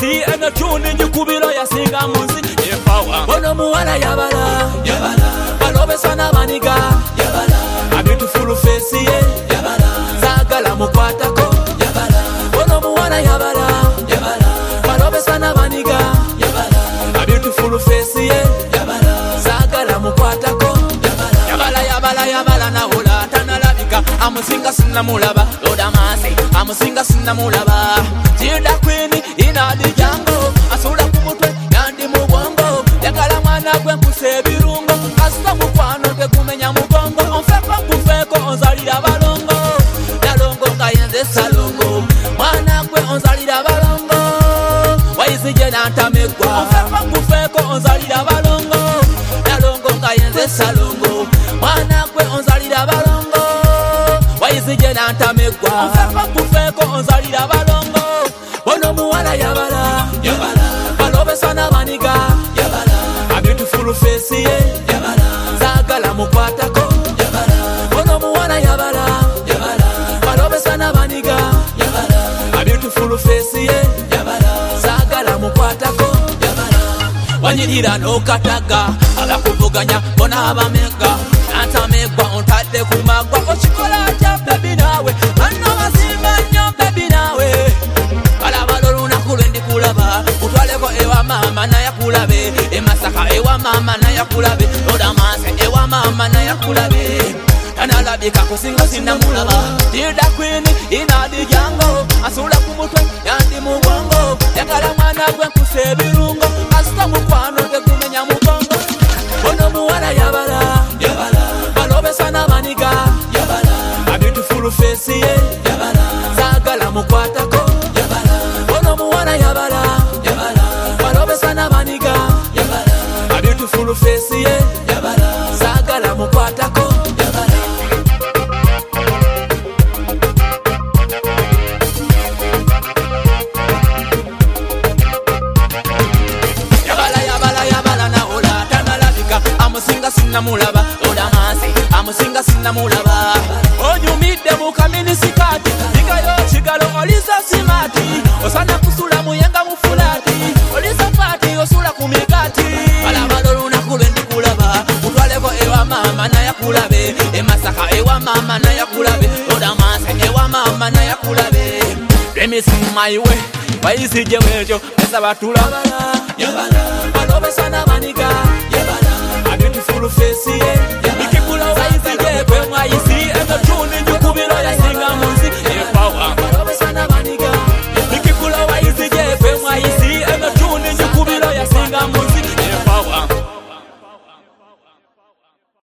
wayisi eno tuni nyukubilo ya singa munzi epawa ono muwala yabala balobe sana maniga a beautiful face ye zagala mukwatako ono muwala yabala balobe sana maniga a beautiful face ye zagala mukwatako yabala na hula tanalabika amusinga sinna mulaba odamase amusinga sinna mulaba jida queen inadi jango asula kumutwe yandi mubongo yakala mwana gwe mpuse birungo asita mukwano ke kumenya mugongo onfeko kufeko onzalira balongo nalongo kayenze salongo mwana gwe onzalira balongo waizije nantamegwa onfeko kufeko onzalira balongo nalongo kayenze salongo mwana gwe onzalira balongo waizije nantamegwa onfeko kufeko onzalira balongo ono muwala yabala balobe sana maniga a beautiful face ye zagala mukwatako ono muwala yabala balobe sana maniga a beautiful face ye zagala mukwatako wanyirira n'okataga abakuvuganya bona abamega nantamegwa ontadde kumagwa okikola atya bebi nawe anno bazimba nnyo bebi nawe utwaleko ewa mama na yakulabe emasaka ewa mama na yakulabe odamase ewa mama na yakulabe tanalabika kusinga sinna mulaba dida queen inadi jango asula kumutwe yandi mugongo yakala mwana gwe mpuse birungo asita mukwano ke kumenya mugongo ono muwala yabala balobe sana maniga a beautiful face ye zagala mukwatako ono muwala yabala balobe sana maniga a beautiful face ye zagala mukwatako yabala na ola tanalabika amusinga sinna mulaba odamase amusinga sinna mulaba onyumidde mukamini sikati igayo kigalo olisa simati osana kusula muyenga mufulati olisa pati osula kumigati balabalo lunaku lwendi kulaba utwaleko ewa mama na yakulabe emasaka ewa mama na yakulabe odamase ewa mama na yakulabe let me sing my way waizije wetyo esa batula balobe sana maniga a beautiful face ye ikikula waizije kwe mwaisi eno tuni